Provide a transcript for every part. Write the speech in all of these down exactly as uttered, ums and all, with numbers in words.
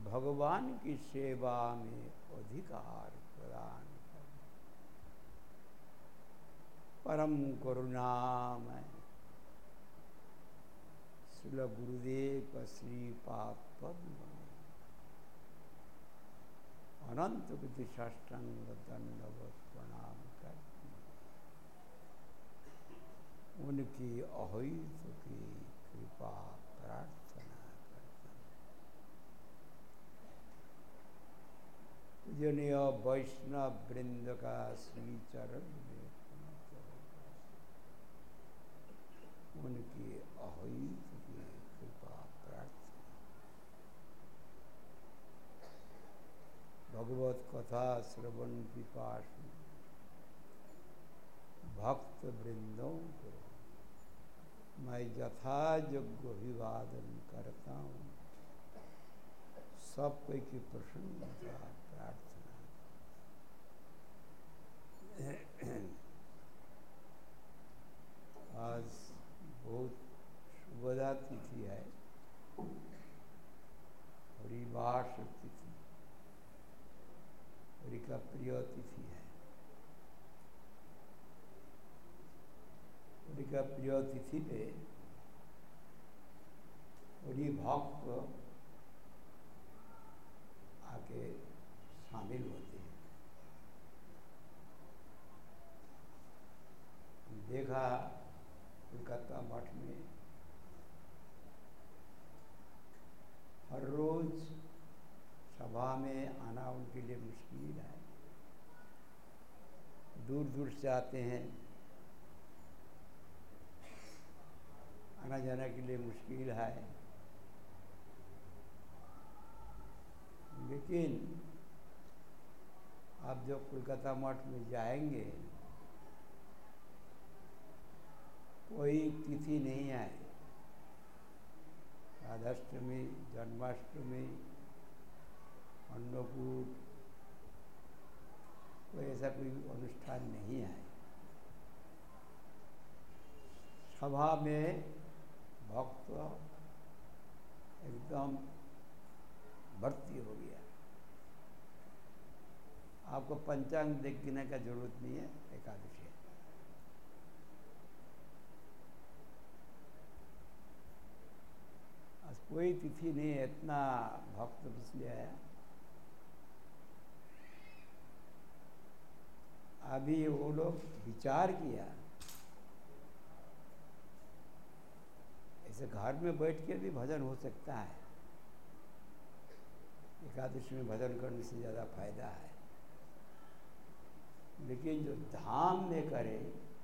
भगवान की सेवा में अधिकार प्रदान कर, परम करुणामय श्रील गुरुदेव का श्रीपाद पद्म अनंत विधि साष्टांग दंडवत प्रणाम करती, उनकी अहित की कृपा प्रार्थना करता। पूजनीय वैष्णव वृंद का श्री चरण में उनकी अहित की कृपा प्रार्थना। भगवत कथा श्रवण पिपासु भक्त वृंदों को मैं यथा योग्य अभिवादन करता हूँ। सब कोई की प्रसन्नता प्रार्थना। आज बहुत शुभदा तिथि है, हरिवास तिथि, हरि का प्रिय तिथि है। हरि का प्रिय तिथि पे हरि भक्त आके शामिल होते हैं। देखा कोलकाता मठ में हर रोज सभा में आना उनके लिए मुश्किल है, दूर दूर से आते हैं, आना जाना के लिए मुश्किल है। लेकिन आप जब कोलकाता मठ में जाएंगे, कोई तिथि नहीं आए, राधाष्टमी, जन्माष्टमी, अन्नकूट, कोई ऐसा कोई अनुष्ठान नहीं आए। सभा में भक्त एकदम भर्ती हो गया। आपको पंचांग देखने का जरूरत नहीं है, एकादशी है। आज कोई तिथि नहीं है, इतना भक्त इसलिए आया। अभी वो लोग विचार किया, ऐसे घर में बैठ के भी भजन हो सकता है। एकादशी में भजन करने से ज़्यादा फायदा है। लेकिन जो धाम में करे,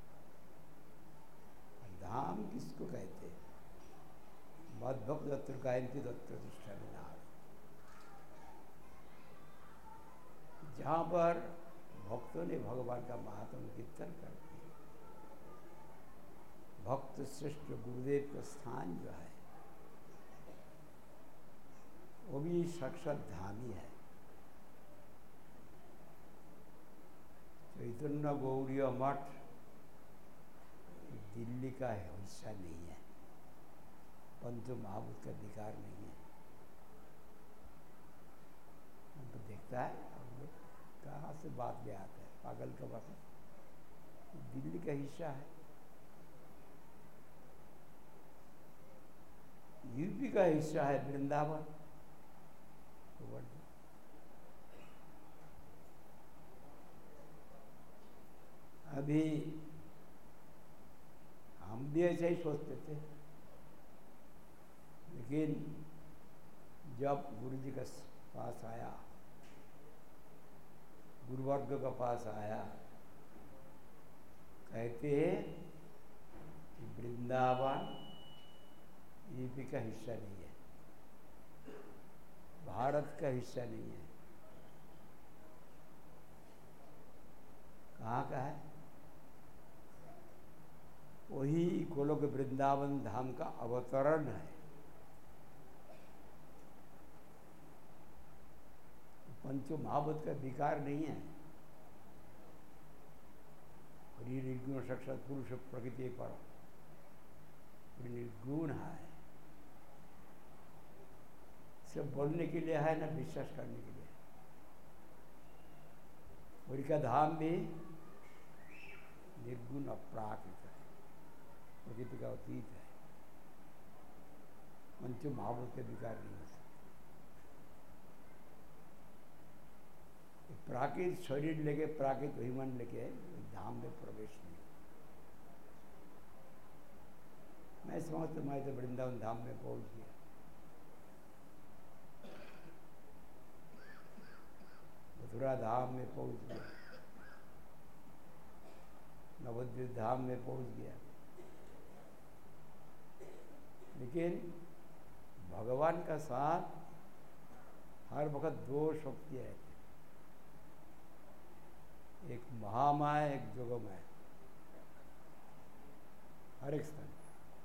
धाम किसको कहते हैं? मद्भक्त दत्त गायंती दत्त प्रतिष्ठा विनार, जहाँ पर भक्तों ने भगवान का महात्म कीर्तन करते हैं। भक्त श्रेष्ठ गुरुदेव का स्थान जो है वो भी साक्षात धाम ही है। चैतन्य गौड़ीय मठ दिल्ली का हिस्सा नहीं है, पंच महाभूत का अधिकार नहीं है। हम तो देखता है, हम लोग कहाँ से बात ले आता है, पागल का बात, दिल्ली का हिस्सा है, यूपी का हिस्सा है वृंदावन। अभी हम भी ऐसे ही सोचते थे, लेकिन जब गुरु जी के पास आया, गुरुवर्ग के पास आया, कहते हैं कि वृंदावन यूपी का हिस्सा नहीं है, भारत का हिस्सा नहीं है। कहाँ का है? वही गोलोक वृंदावन धाम का अवतरण है। पंचो महाभूत का विकार नहीं है। और ये निर्गुण साक्षात पुरुष प्रकृति पर निर्गुण है। सिर्फ बोलने के लिए है ना विश्वास करने के लिए। पुरी का धाम भी निर्गुण अपराकृत है, प्रकृति का अतीत है, पंच महाभूत के विकार नहीं हो सकते। प्राकृत शरीर लेके प्राकृत अभिमान लेके धाम में प्रवेश नहीं। मैं समझता मैं तो वृंदावन धाम में पहुंच गया। मथुरा धाम में पहुंच गया, नवद्वीप धाम में पहुंच गया। लेकिन भगवान का साथ हर वक्त दो शक्तियाँ रहती, एक महामाया एक जोगमाया, हर एक स्थान।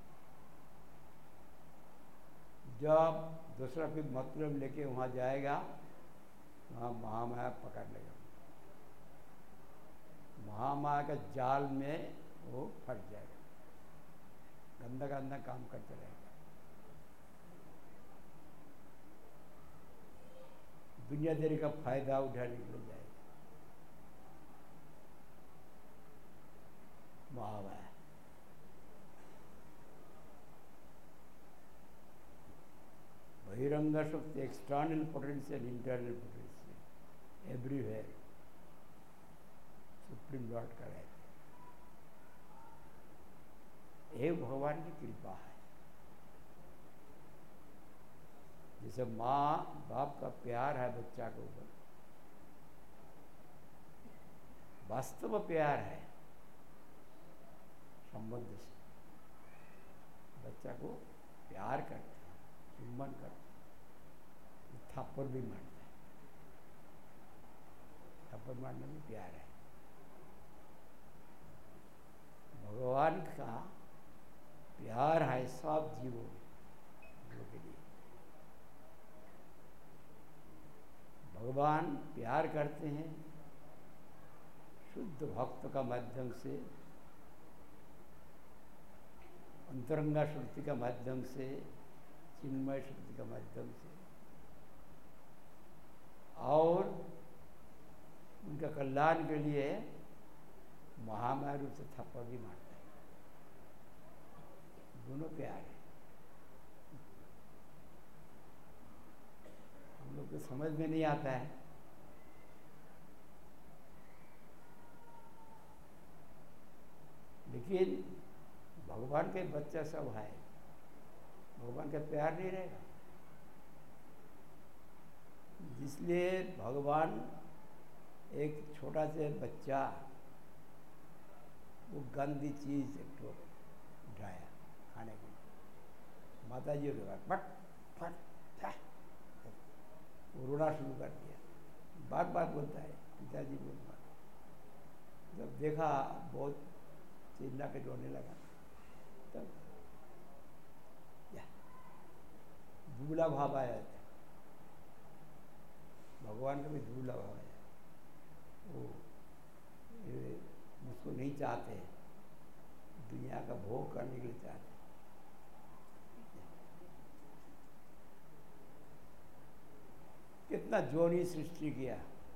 जब दूसरा फिर मतलब लेके वहाँ जाएगा, वहाँ महामाया पकड़ लेगा, महामाया का जाल में वो फंस जाएगा, गंदा गंदा काम करते रहेगा। दुनियादारी का फायदा उठाने के लिए जाएगा महामाया। बहिरंग शक्ति, external potential, internal potential, everywhere supreme lord का रहते। ये भगवान की कृपा है। जैसे माँ बाप का प्यार है बच्चा के ऊपर, वास्तव प्यार है संबंध से, बच्चा को प्यार करते हैं, चुम्बन करते हैं, थप्पड़ भी मारता है, थप्पड़ मारने में प्यार है। भगवान का प्यार है सब जीवों के लिए। भगवान प्यार करते हैं शुद्ध भक्त का माध्यम से, अंतरंगा शक्ति का माध्यम से, चिन्मय शक्ति का माध्यम से, और उनका कल्याण के लिए महामाया रूप से थप्पड़ भी मारता है। दोनों प्यार है। हम लोग को समझ में नहीं आता है। लेकिन भगवान के बच्चा सब है, भगवान का प्यार नहीं रहेगा। इसलिए भगवान एक छोटा से बच्चा वो गंदी चीज एक तो उठाया खाने के लिए, माता जी के बाद फट फट वो रोना शुरू कर दिया। बार बार बोलता है पिताजी बोल बार। जब देखा बहुत चिल्ला के रोने लगा, तब दूल्हा भाव आया था। भगवान का भी दूल्हा भाव आया, वो मुझको नहीं चाहते, दुनिया का भोग करने के लिए चाहते। कितना जोनी सृष्टि किया,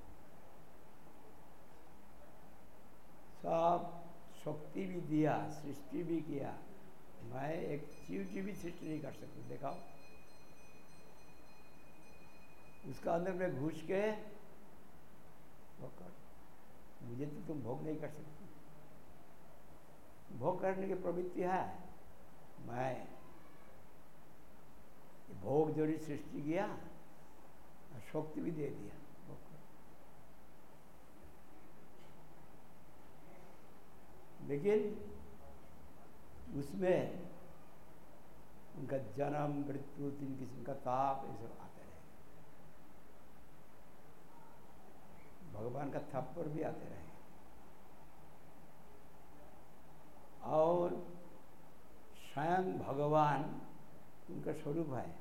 सब शक्ति भी दिया, सृष्टि भी किया। मैं एक जीव की भी सृष्टि नहीं कर सकती, दिखाओ। उसका अंदर में घुस के कर, मुझे तो तुम भोग नहीं कर सकती। भोग करने की प्रवृत्ति है, मैं भोग जोड़ी सृष्टि किया, शक्ति भी दे दिया। लेकिन उसमें उनका जन्म मृत्यु, तीन किस्म का ताप, ये सब आते रहे। भगवान का थप्पड़ भी आते रहे। और स्वयं भगवान उनका स्वरूप है,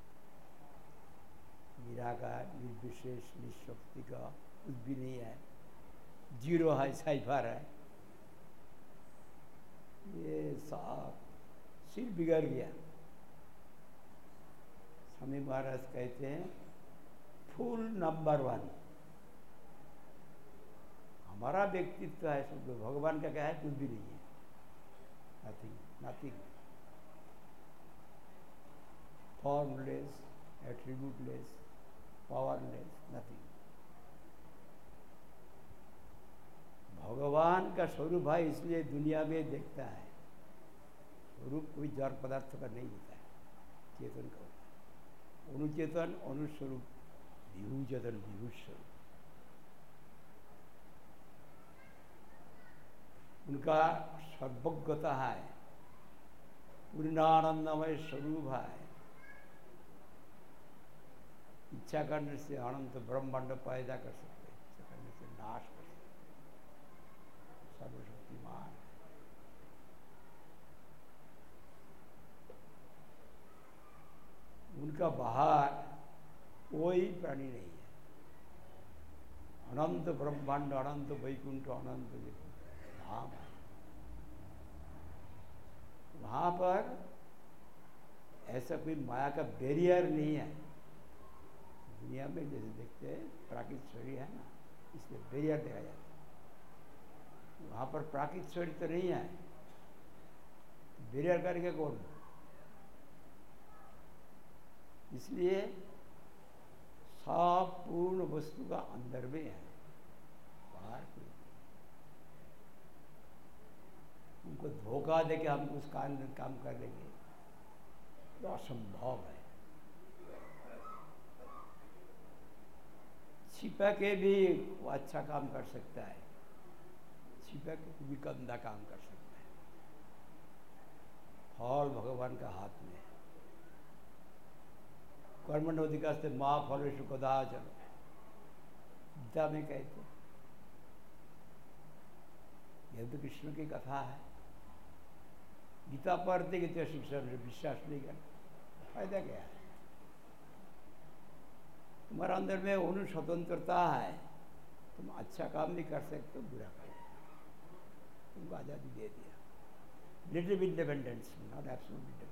निराकार, निर्विशेष, निःशक्ति का कुछ भी नहीं है, जीरो है, साइफर है। ये सब सिर बिगड़ गया, स्वामी महाराज कहते हैं फुल नंबर वन हमारा व्यक्तित्व है, सब भगवान का क्या है, कुछ भी नहीं है, nothing nothing, formless, attributeless, powerless, nothing. भगवान का स्वरूप है, इसलिए दुनिया में देखता है। स्वरूप कोई जड़ पदार्थ का नहीं होता है, चेतन का होता है। अनुचेतन अनुस्वरूप, विभू चेतन विभू स्वरूप। उनका सर्वज्ञता है, पूर्णानंदमय स्वरूप है। इच्छा करने से अनंत ब्रह्मांड पैदा कर सकते, इच्छा करने से नाश कर सकते, सर्वशक्तिमान। उनका बाहर कोई प्राणी नहीं है। अनंत ब्रह्मांड, अनंत वैकुंठ, अनंत धाम है। वहाँ पर ऐसा कोई माया का बैरियर नहीं है। दुनिया में जैसे देखते हैं प्राकृतिक शरीर है ना, इसलिए बैरियर देखा जाता है। वहाँ पर प्राकृतिक शरीर तो नहीं है, बैरियर करके कौन? इसलिए सब पूर्ण वस्तु का अंदर में है, बाहर कोई। उनको धोखा दे के हम उस काम काम कर लेंगे तो असंभव है। छिपा के भी वो अच्छा काम कर सकता है, छिपा के भी गंदा काम कर सकता है। फल भगवान का हाथ में है। कर्मण्य अधिकारस्ते माँ फलेषु कदाचन, गीता में कहते। यह तो कृष्ण की कथा है। गीता पढ़ते गीता शिक्षा में विश्वास नहीं करते, फायदा क्या है? तुम्हारा अंदर में उन स्वतंत्रता है, तुम अच्छा काम भी कर सकते हो, बुरा कर सकते, तुमको आज़ादी दे दिया। Little independence, not absolute independence.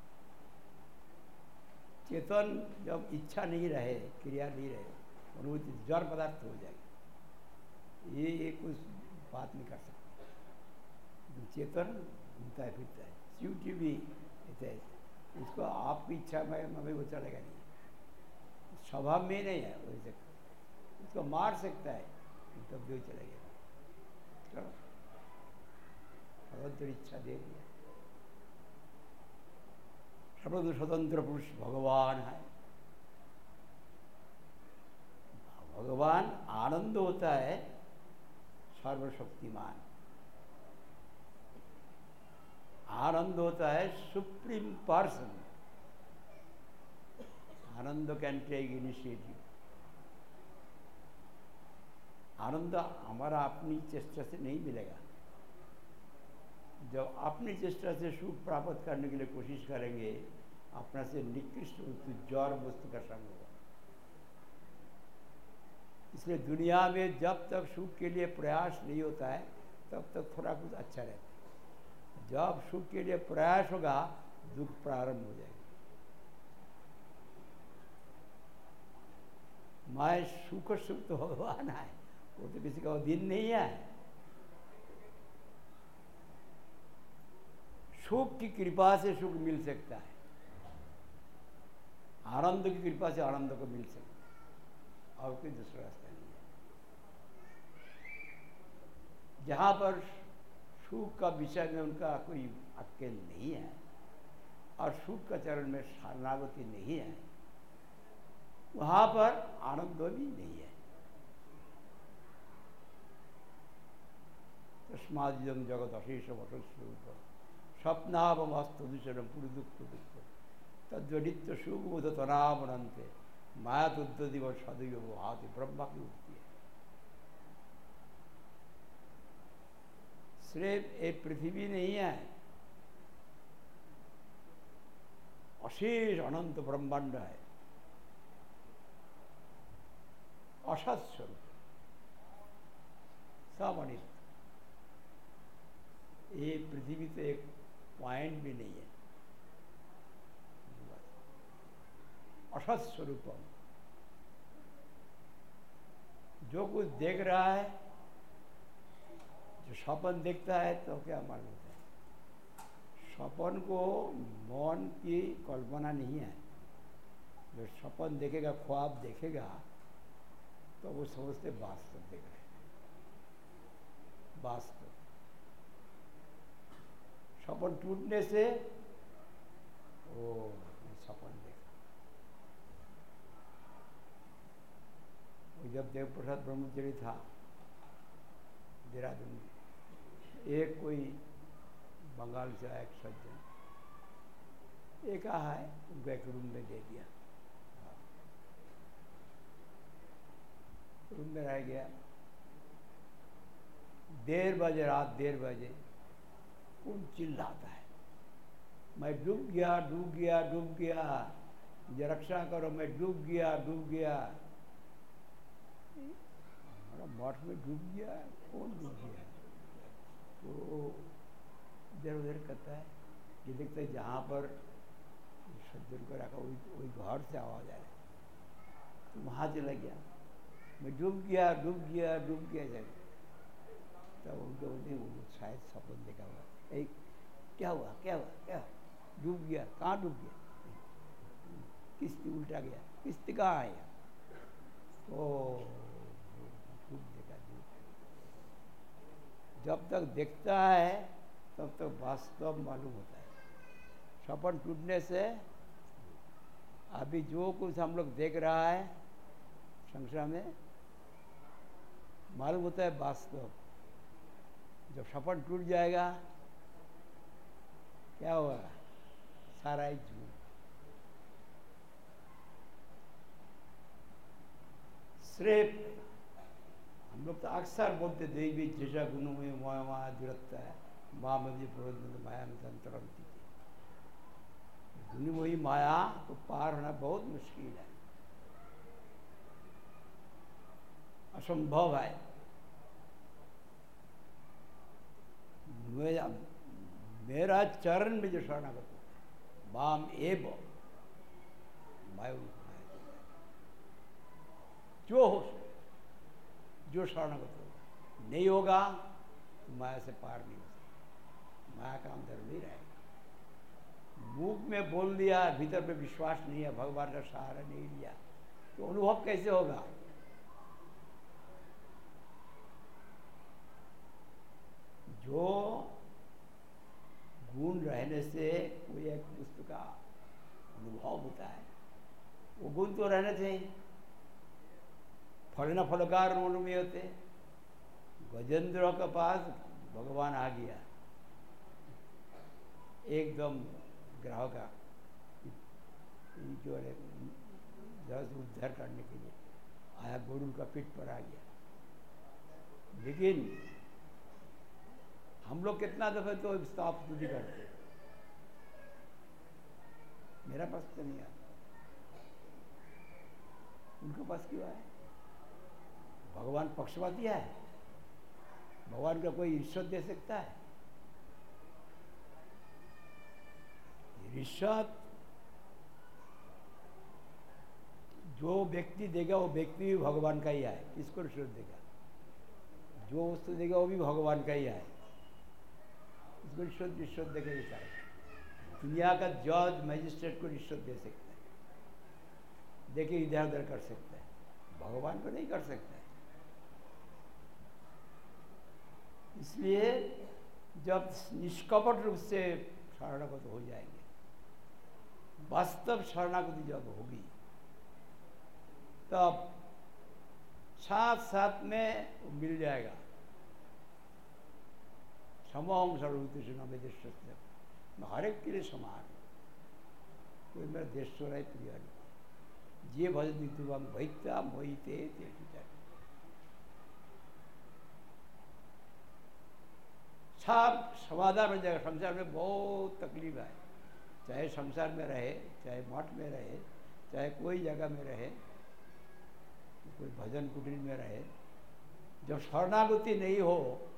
चेतन जब इच्छा नहीं रहे, क्रिया नहीं रहे, अनुभूति जड़ पदार्थ हो जाएगी। ये ये कुछ बात नहीं कर सकते। चेतन घूमता है फिरता है, सीटी भी है, उसको आपकी इच्छा में हमें वो चलेगा नहीं, स्वभाव में नहीं है। वैसे उसको मार सकता है तब भी चलेगा। चलो स्वतंत्र इच्छा दे दिया। सर्वत्र स्वतंत्र पुरुष भगवान है। भगवान आनंद होता है, सर्वशक्तिमान। आनंद होता है सुप्रीम पर्सन। आनंद कैन टेक इनिशिएटिव। आनंद हमारा अपनी चेष्टा से नहीं मिलेगा। जब अपनी चेष्टा से सुख प्राप्त करने के लिए कोशिश करेंगे, अपना से निकृष्ट वस्तु जड़ वस्तु का संग होगा। इसलिए दुनिया में जब तक सुख के लिए प्रयास नहीं होता है, तब तक थोड़ा कुछ अच्छा रहता है। जब सुख के लिए प्रयास होगा, दुख प्रारंभ हो जाएगा। मैं सुख सुख तो भगवान है, वो तो किसी का अधीन नहीं है। सुख की कृपा से सुख मिल सकता है, आनंद की कृपा से आनंद को मिल सकता है, और कोई दूसरा रास्ता नहीं है। जहाँ पर सुख का विषय में उनका कोई अक्केल नहीं है और सुख का चरण में शरणागति नहीं है, वहाँ पर आनंद भी नहीं है। तस्माद्यं जगत अशेषम अशेषरूप स्वप्नावमस्तु दूषणम पुरी दुख दुख तद्वडित सुबोध तनावनंते माया तुद्दिव सदैव वो हाथी ब्रह्मा की उठती है। सिर्फ एक पृथ्वी नहीं है, अशेष अनंत ब्रह्मांड है, असत स्वरूप, सब अनित। ये पृथ्वी तो एक पॉइंट भी नहीं है। असत स्वरूपम। जो कुछ देख रहा है, जो स्वप्न देखता है, तो क्या मालूम होता है? स्वप्न को मौन की कल्पना नहीं है। जो स्वप्न देखेगा, ख्वाब देखेगा, तो वो समझते वास्तव देख रहे हैं। वास्तव स्वप्न टूटने से ओ स्वप्न देखा। जब देव प्रसाद ब्रह्मचारी था देहरादून में, एक कोई बंगाल से आया एक सज्जन, एक कहा है, उनको एक रूम में दे दिया। रूम में रह गया। देर बजे, रात देर बजे कौन चिल्लाता है, मैं डूब गया डूब गया डूब गया, मुझे रक्षा करो, मैं डूब गया डूब गया। हमारा मठ में डूब गया, कौन डूब गया? तो इधर उधर करता है, ये देखते है जहाँ पर सज्जन को रखा वही वही घर से आवाज आ रहा है। तो वहाँ चला गया, मैं डूब गया डूब गया डूब गया जाए। तब उनको बोलते वो शायद सपन देखा हुआ, एक क्या हुआ क्या हुआ क्या डूब गया, कहाँ डूब गया? किश्ती उल्टा गया, किश्ती कहाँ आया? ओ डूब देखा डूब। जब तक देखता है तब तक वास्तव मालूम होता है। सपन टूटने से अभी जो कुछ हम लोग देख रहा है संसार में, मालूम होता है वास्तव। जब सपन टूट जाएगा, क्या होगा? सारा ही झूठ। सिर्फ हम लोग तो अक्सर बोलते देवी जैसा गुणों में माया माया दुरत्ता है, माँ मध्य प्रबंध माया में तंत्रंती। गुण वही माया को पार होना बहुत मुश्किल है, असंभव है। मेरा मेरा चरण में जो शरणागत हो, माम एव मैं जो हो जो शरणागत हो, नहीं होगा तो माया से पार नहीं हो सकता। माया का अंदर नहीं रहेगा। मुख में बोल दिया, भीतर पे विश्वास नहीं है, भगवान का सहारा नहीं लिया, तो अनुभव कैसे होगा? जो गुण रहने से कोई एक वस्तु का अनुभव होता है, वो गुण तो रहने चाहिए। फल न फलकार में होते। गजेंद्र के पास भगवान आ गया, एकदम ग्राह का जो है उद्धार करने के लिए आया, गुरु का पीठ पर आ गया। लेकिन हम लोग कितना दफे तो साफ स्तुति करते, मेरा पास तो नहीं आता, उनके पास क्यों आया? भगवान पक्षपाती है? भगवान का कोई रिश्वत दे सकता है? रिश्वत जो व्यक्ति देगा वो व्यक्ति भी भगवान का ही है। किसको रिश्वत देगा? जो वस्तु देगा वो भी भगवान का ही है। इसको रिश्वत रिश्वत देके देता है। दुनिया का जज मजिस्ट्रेट को रिश्वत दे सकता है, देखिए इधर उधर कर सकता है, भगवान को नहीं कर सकता है। इसलिए जब निष्कपट रूप से शरणागत हो जाएंगे, वास्तव शरणागति जब होगी, तब साथ साथ में मिल जाएगा। समोहम सर्वभूतेषु न विद्यते, मैं हर एक के लिए समान, कोई मेरा देश्वर है प्रिय नहीं। जे भजति तुम भैत्या मोहिते तेषु च। सब समाधान हो जाएगा। संसार में बहुत तकलीफ है, चाहे संसार में रहे, चाहे मठ में रहे, चाहे कोई जगह में रहे, कोई भजन कुटीर में रहे, जब शरणागति नहीं हो,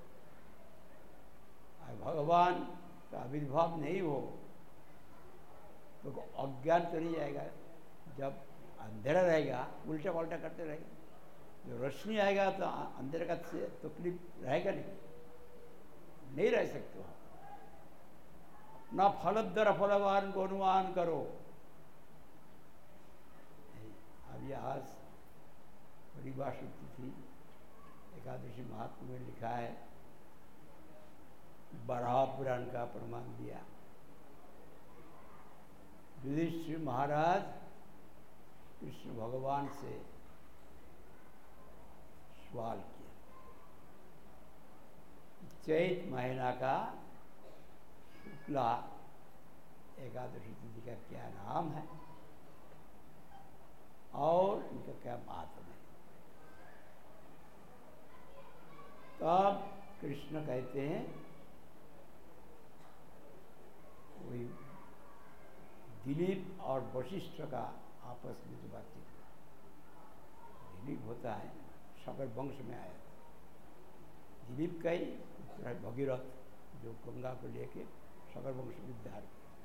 भगवान का आविर्भाव नहीं हो, तो अज्ञान तो नहीं जाएगा। जब अंधेरा रहेगा, उल्टा पल्टा करते रहेगा। जो रोशनी आएगा तो अंधेरे का से तकलीफ रहेगा नहीं, नहीं रह सकते वहाँ। अपना फलद्दर फलवान को अनुमान करो। अभी आज परिभाषा थी, एकादशी महात्मा में लिखा है, बराह पुराण का प्रमाण दिया। युधिष्ठिर महाराज कृष्ण भगवान से सवाल किया, चैत महीना का शुक्ला एकादशी तिथि का क्या नाम है और इनका क्या महत्व है। तब कृष्ण कहते हैं, वही दिलीप और वशिष्ठ का आपस में जो बातचीत हुआ। दिलीप होता है शकर वंश में आया था। दिलीप का ही पुत्र है भगीरथ, जो गंगा को लेके शकर वंश में उद्धार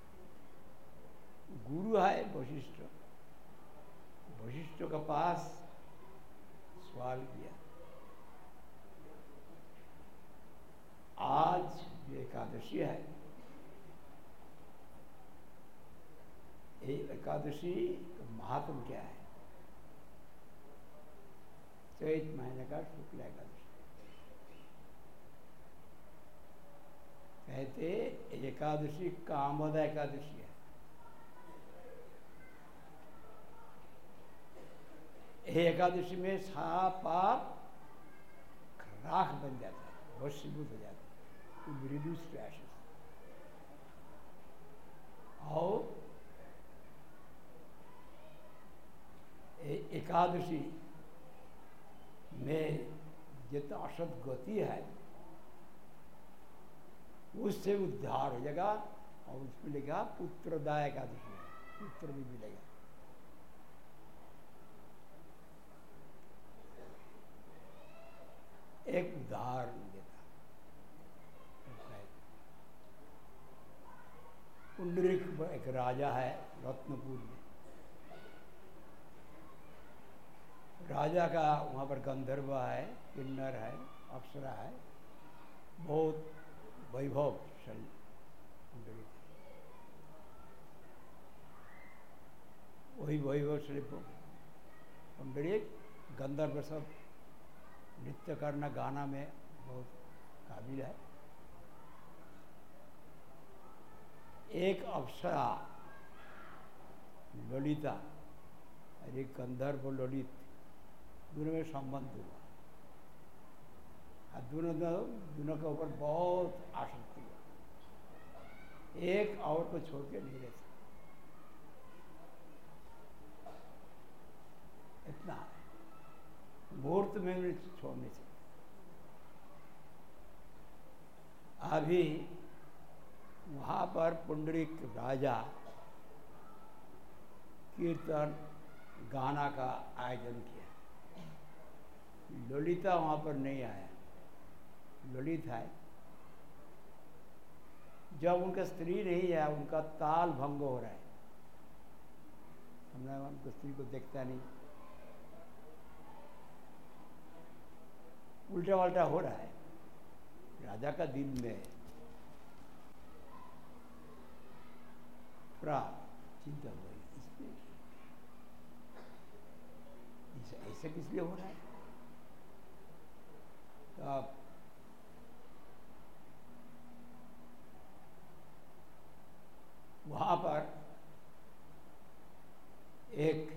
किया। गुरु है वशिष्ठ, वशिष्ठ के पास सवाल किया, आज जो एकादशी है, ये एकादशी का महात्म क्या है। चैत महीने का शुक्ल एकादशी कहते, एकादशी कामद एकादशी है। ये एकादशी में सारा पाप राख बन जाता है, वशीभूत हो जाता है, रिड्यूस टू एशेस। और एकादशी में जितना असत गति है उससे उद्धार हो जाएगा। और उसमें लिखा पुत्रदा एकादशी है, पुत्र भी मिलेगा। एक उदाहरण देता, पुंडरीक एक राजा है रत्नपुर में। राजा का वहाँ पर गंधर्व है, किन्नर है, अप्सरा है, बहुत वैभवशाली पुंडरीक। वही वैभवशाली पुंडरीक गंधर्व सब नृत्य करना, गाना में बहुत काबिल है। एक अप्सरा ललिता और एक गंधर्व ललित, दोनों में संबंध हुआ। और दोनों दोनों के ऊपर बहुत आसक्ति हुआ, एक और को छोड़ के नहीं रह सकते, इतना मुहूर्त में उन्हें छोड़ नहीं सकते। अभी वहाँ पर पुंडरीक राजा कीर्तन गाना का आयोजन किया। ललिता वहाँ पर नहीं आया, ललित है। जब उनका स्त्री नहीं है, उनका ताल भंग हो रहा है, हमने उनको स्त्री को देखता नहीं, उल्टा वल्टा हो रहा है। राजा का दिन में थोड़ा चिंता हुई, इसमें ऐसा किस लिए हो रहा है। तो आप वहाँ पर एक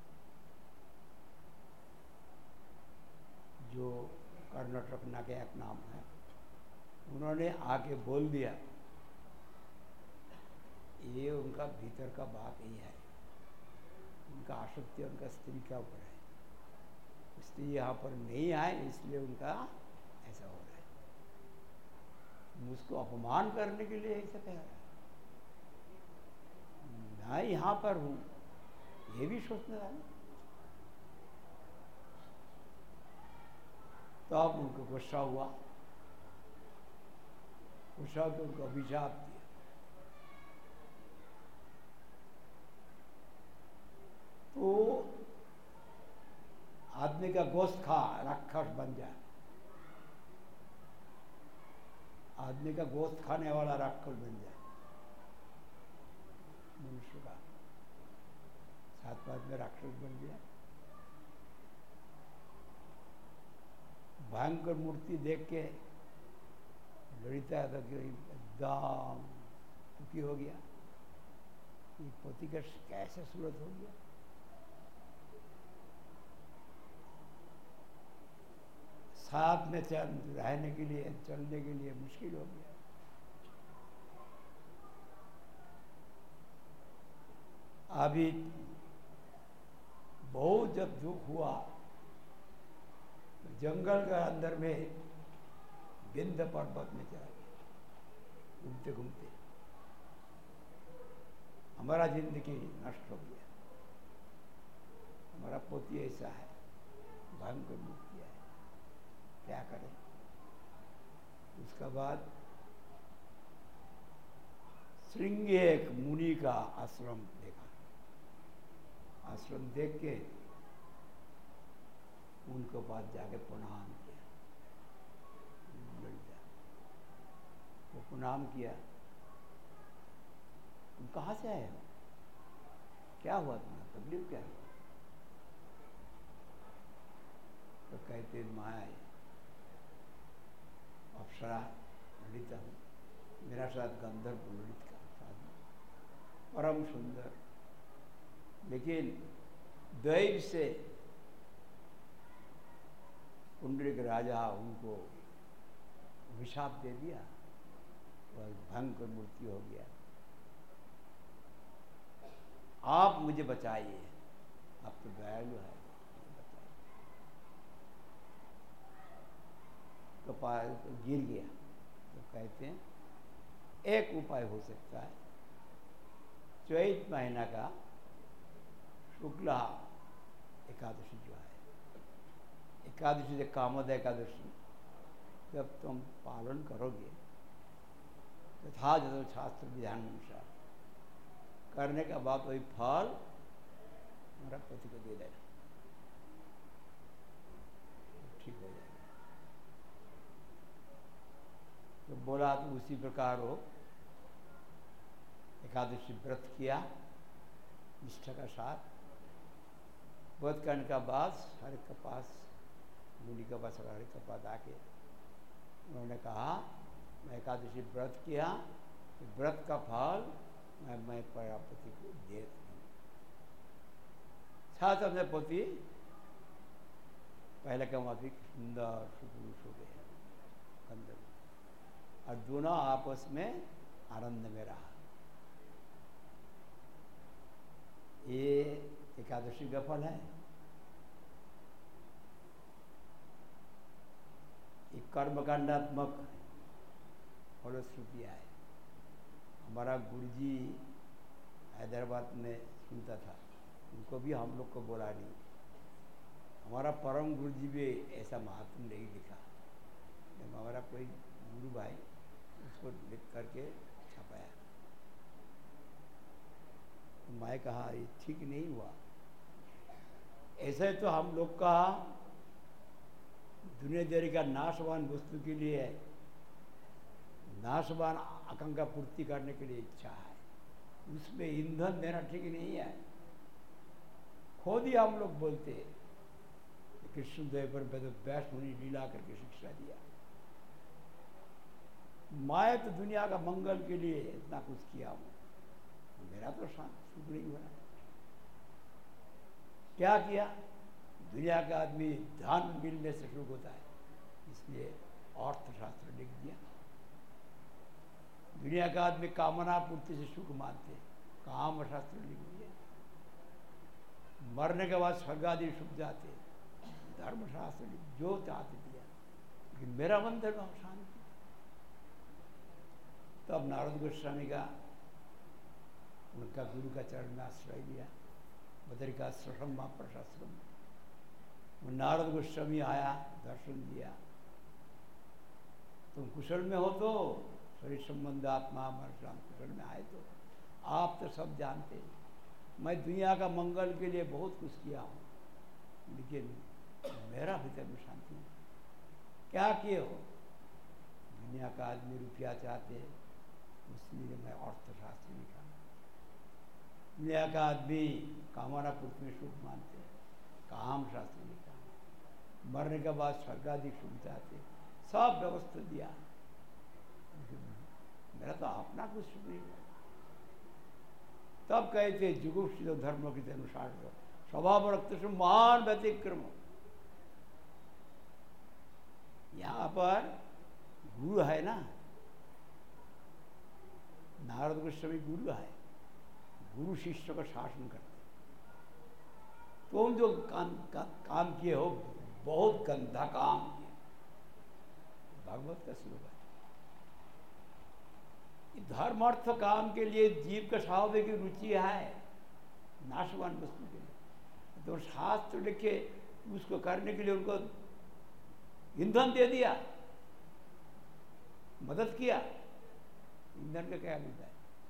जो कर्नाटक नायक नाम है, उन्होंने आके बोल दिया, ये उनका भीतर का बात ही है, उनका आसक्ति उनका स्त्री का ऊपर है, स्त्री यहाँ पर नहीं आए इसलिए उनका ऐसा हो रहा है। मुझको अपमान करने के लिए ऐसा कह रहा है, मैं यहाँ पर हूँ, ये भी सोचने वाला। तब तो उनको गुस्सा हुआ, गुस्सा तो उनको अभिशाप दिया। तो आदमी का गोश्त खा राक्षस बन जाए, आदमी का गोश्त खाने वाला राक्षस बन जाए मनुष्य का, सात बात में राक्षस बन गया। भयंकर मूर्ति देख के लड़िता था कि एकदम दुखी हो गया, ये पोती का कैसे सूरत हो गया। साथ में चल रहने के लिए, चलने के लिए मुश्किल हो गया। अभी बहुत जब दुख हुआ तो जंगल के अंदर में विंध्य पर्वत में चला गया, घूमते घूमते हमारा जिंदगी नष्ट हो गया। हमारा पोती ऐसा है, भयंकर मूर्ति है, क्या करें। उसका बाद श्रृंगी एक मुनि का आश्रम देखा, आश्रम देख के उनके पास जाके प्रणाम किया, तो प्रणाम किया। तुम कहाँ से आए हो, क्या हुआ तुम्हारा, तकलीफ क्या हुआ? तो कहते माया अप्सरा ललिता हूँ, मेरा साथ गंधर्व ललित का साथ परम सुंदर, लेकिन दैव से पुंडरीक राजा उनको विशाप दे दिया, वह भयंकर मूर्ति हो गया। आप मुझे बचाइए, आप तो दयालु है, तो पार तो गिर गया। तो कहते हैं एक उपाय हो सकता है, चैत महीना का शुक्ला एकादशी जो है, एकादशी से कामद एकादशी, जब तुम पालन करोगे तथा तो शास्त्र विधान अनुसार करने का बाद वही फल हमारा पति को दे देना, ठीक हो जाएगा। तो बोला तो उसी प्रकार हो एकादशी व्रत किया निष्ठा का साथ। व्रत करने का बाद हर के पास, मुनि के पास हर के पास आके उन्होंने कहा मैं एकादशी व्रत किया, व्रत का फल मैं मैं प्रजापति को दे दूँ। साथ अपने पति पहले का माफी सुंदर सुपुरुष हो गए कंदर, और दोनों आपस में आनंद में रहा। ये एकादशी का फल है। ये कर्मकांडात्मक फलश्रुतियाँ है। हमारा गुरुजी हैदराबाद में सुनता था, उनको भी हम लोग को बोला नहीं। हमारा परम गुरुजी भी ऐसा महात्म नहीं लिखा, जब हमारा कोई गुरु भाई उसको लिख करके छपाया, तो मैं कहा ये ठीक नहीं हुआ। ऐसे तो हम लोग का दुनियादारी का नाशवान वस्तु के लिए, नाशवान आकांक्षा पूर्ति करने के लिए इच्छा है, उसमें ईंधन देना ठीक नहीं है। खुद ही हम लोग बोलते कृष्णदेव पर वेद व्यास मुनि लीला करके शिक्षा दिया। मैं तो दुनिया का मंगल के लिए इतना कुछ किया हूँ, मेरा तो सुख नहीं हुआ। क्या किया? दुनिया का आदमी धन मिलने से सुख होता है, इसलिए अर्थशास्त्र लिख दिया। दुनिया का आदमी कामना पूर्ति से सुख मानते, काम शास्त्र लिख दिया। मरने के बाद स्वर्ग आदि सुख जाते, धर्मशास्त्र जो चाहते दिया, लेकिन मेरा मंदिर में शांति। तब तो नारद गोस्वामी का, उनका गुरु का चरण में आश्रय लिया, बदरिकाश्रम महाप्रशाश्रम। वो नारद गोस्वामी आया, दर्शन दिया। तुम कुशल में हो तो शरीर संबंध आत्मा मर्शाम कुशल में आए तो आप तो सब जानते। मैं दुनिया का मंगल के लिए बहुत कुछ किया हूँ, लेकिन मेरा भीतर में शांति नहीं। क्या किए हो? दुनिया का आदमी रुपया चाहते, इसलिए मैं अर्थशास्त्र लिखा। दुनिया का आदमी कामना पूर्ति में सुख मानते, काम शास्त्र लिखा। मरने के बाद स्वर्गाधिक सुख चाहते, सब व्यवस्था दिया। मेरा तो अपना कुछ सुख नहीं है। तब कहते जुगुप्सित धर्म के अनुसार स्वभाव रक्त महान व्यतिक्रम। यहाँ पर गुरु है ना, नारद गोस्वामी गुरु है, गुरु शिष्य का शासन करते। तुम जो काम का, काम किए हो बहुत गंदा काम किए। भागवत का श्लोक है। धर्म अर्थ काम के लिए जीव का स्वाभाविक रुचि है नाशवान वस्तु के लिए, तो शास्त्र लिखे उसको करने के लिए उनको ईंधन दे दिया, मदद किया। ईंधन का क्या मिलता है?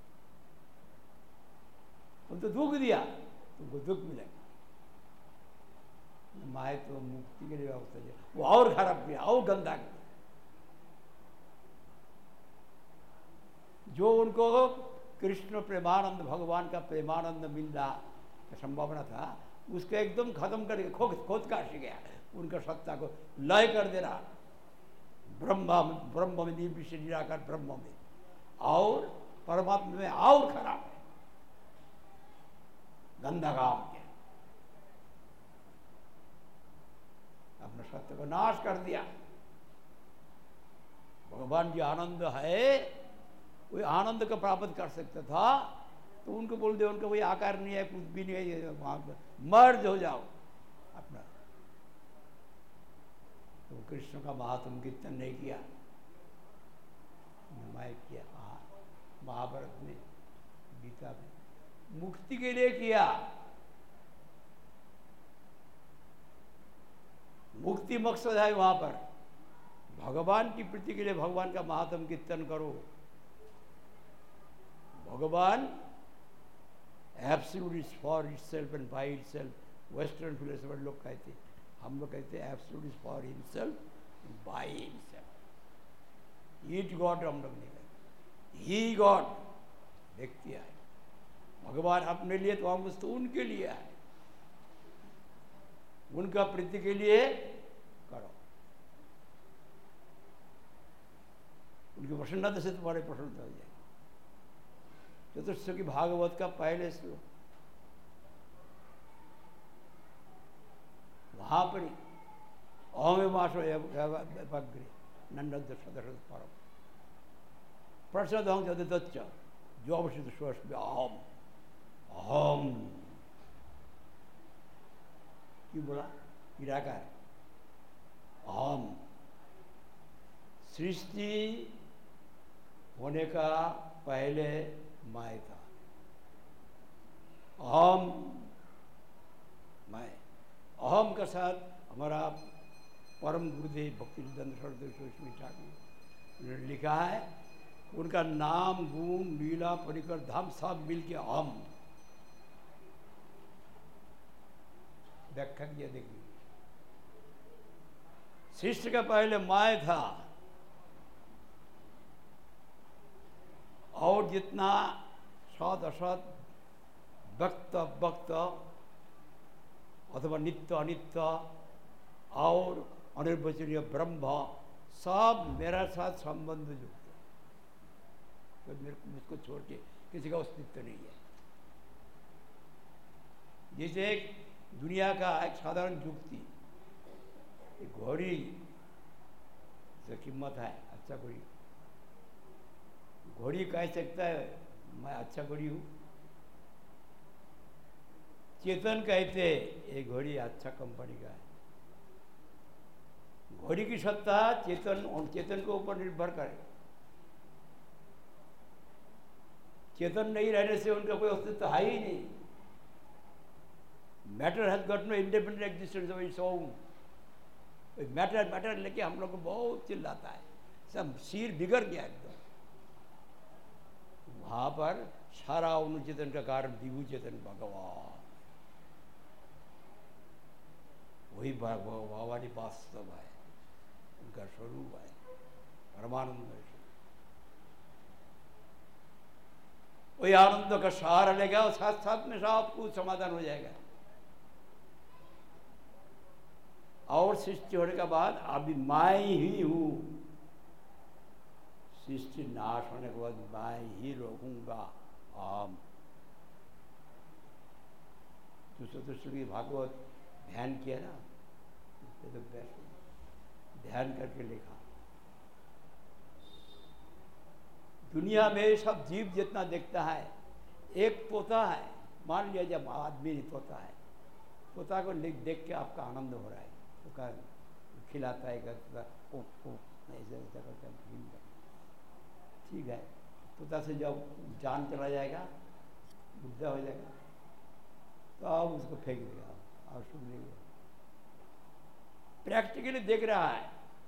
तुम तो दुख दिया, तुमको दुख मिलेगा। माए तो मुक्ति के लिए व्यवस्था दिया, वो और खराब किया, और गंदा किया। जो उनको कृष्ण प्रेमानंद, भगवान का प्रेमानंद मिल रहा संभावना था, उसको एकदम खत्म करके खोद खोद काट गया। उनका सत्ता को लय कर दे रहा, ब्रह्म ब्रह्म में निर्विशेष निराकार ब्रह्म में, और परमात्मा में और खराब है, गंदा काम किया, अपने सत्य को नाश कर दिया। भगवान जी आनंद है, वो आनंद को प्राप्त कर सकता था, तो उनको बोल दे उनका कोई आकार नहीं है, कुछ भी नहीं है, वहां पर मर्ज हो जाओ अपना। तो कृष्ण का महात्म कीर्तन नहीं किया, माय किया। हाँ, महाभारत में, गीता में मुक्ति के लिए किया। मुक्ति मकसद है वहां पर। भगवान की प्रीति के लिए भगवान का महात्म कीर्तन करो। भगवान absolute is for itself and by itself. Western philosopher लोग कहते, हम लोग कहते हैं absolute is for himself and by himself. It God हम लोग नहीं कहते, ही गॉड व्यक्ति है। भगवान अपने लिए तो हम वस्तु उनके लिए है, उनका प्रीति के लिए करो। उनकी प्रसन्नता से तुम्हारे प्रसन्नता हो जाए। चतुर्थ की भागवत का पहले श्लोक, वहां पर अहमेवासो एवग्रे नंदन सदर्श परम प्रसाद जदच्च जो अवश्य स्वस्थ अहम अहम क्यों बोला? निराकार अहम। सृष्टि होने का पहले मैं था, अहम मैं। अहम का साथ हमारा परम गुरुदेव भक्तिसिद्धांत सरस्वती ठाकुर उन्होंने लिखा है, उनका नाम गुण लीला परिकर धाम सब मिल के अहम व्याख्या किया। देखिए, सृष्टि का पहले मैं था, और जितना सद असत व्यक्त वक्त अथवा नित्य अनित्य और अनिर्वचनीय ब्रह्म सब मेरा साथ संबंध जुड़ते, तो मेरे को मुझको छोड़ के किसी का अस्तित्व नहीं है। जैसे एक दुनिया का एक साधारण युक्ति, एक घोड़ी से कीमत है, अच्छा घोड़ी, घोड़ी कह सकता है मैं अच्छा घोड़ी हूँ। चेतन कहते ये घोड़ी अच्छा कंपनी का है। घोड़ी की सत्ता चेतन और चेतन के ऊपर निर्भर करे। चेतन नहीं रहने से उनका कोई अस्तित्व है ही नहीं। Matter has got no independent existence of its own. Matter matter लेके हम लोग को बहुत चिल्लाता है, सब सिर बिगड़ गया एकदम। वहां पर सारा अनुचेतन का कारण दिव्य चेतन भगवान, वही भगवानी वास्तव है, उनका स्वरूप है परमानंद स्वरूप। वही आनंद का सहारा लेगा और साथ साथ में सब कुछ समाधान हो जाएगा। और सृष्टि होने के बाद अभी मैं ही हूँ, सृष्टि नाश होने के बाद मैं ही रहूंगा। आम चतुर्दशी की भागवत ध्यान किया ना, तो ध्यान करके लिखा। दुनिया में सब जीव जितना देखता है, एक तोता है, मान लिया जब आदमी नहीं तोता है, तोता को देख के आपका आनंद हो रहा है, तो का खिलाता है, करता ओ ओ ऐसा ऐसा करता है, ठीक है। तोता से जब जान चला जाएगा, बुद्धा हो जाएगा, तो आप उसको फेंक देगा और सुन लेगा। प्रैक्टिकली देख रहा है।